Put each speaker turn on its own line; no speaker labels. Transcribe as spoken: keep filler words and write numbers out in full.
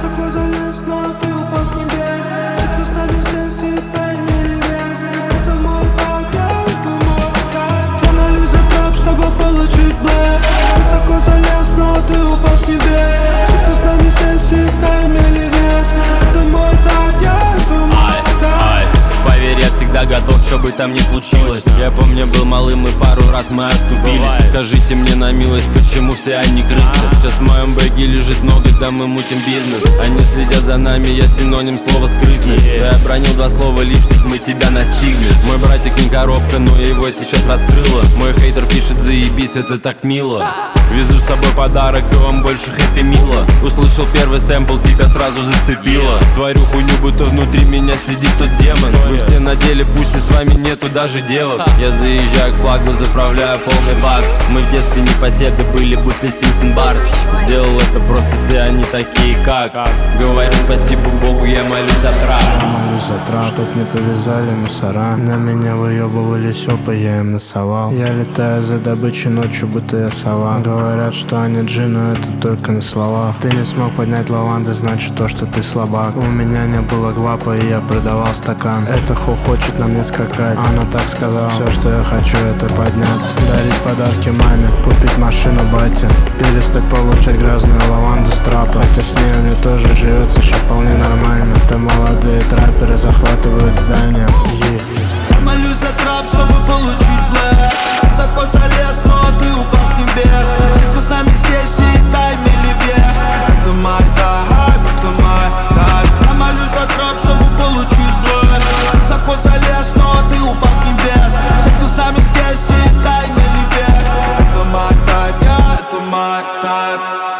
Высоко залез, но ты упал с небес. Все, кто с нами здесь, и дай имели вес. Это мой так, я, это мой так. Я молюсь за трэп, чтобы получить блеск. Высоко залез, но ты упал с небес. Все, кто с нами здесь, и дай имели вес. Это мой так, я, это мой так.
Поверь, я всегда готов, что бы там ни случилось. Я помню, был малым и пару раз мы оступились. Скажите мне на милость, почему все они крысы? Сейчас в моем бэге лежит много, да мы мутим бизнес. Они следят за нами, я синоним слова скрытность. Ты обронил два слова лишних, мы тебя настигнем. Мой братик не коробка, но его сейчас раскрыло. Мой хейтер пишет, заебись, это так мило. Везу с собой подарок, и вам больше хэппи мило. Услышал первый сэмпл, тебя сразу зацепило. Творю хуйню, будто внутри меня сидит тот демон. Вы все на деле, пусть и с вами нету даже девок. Я заезжаю к плагу, заправляю полный бак. Мы в детстве непоседы были, будто Симпсон Барт. Сделал это просто, все они такие как. Говорю спасибо Богу, я молюсь за трап.
Я молюсь за трап, чтоб не повязали мусора. На меня выебывали сёпы, я им насовал. Я летаю за добычей ночью, будто я сова. Говорят, что они джи, но это только на словах. Ты не смог поднять лаванды, значит то, что ты слабак. У меня не было гвапа, и я продавал стакан. Это ху хочет на мне скакать, она так сказала. Все, что я хочу, это подняться, дарить подарки маме, купить машину бате, перестать получать грязную лаванду с трапа. Хотя с ней мне тоже живется еще вполне нормально. Это молодые трапперы захватывают здания. Yeah. Я молюсь за трап, чтобы получить блеск. Высоко залез, но ты упал с небес. Все, кто с нами здесь, и дай имели вес. Это мой тайп, это мой тайп. Я молюсь за трап, чтобы получить блеск. Высоко залез, но ты упал с небес. Все, кто с нами здесь, и дай имели вес. Это мой тайп, я, это мой тайп.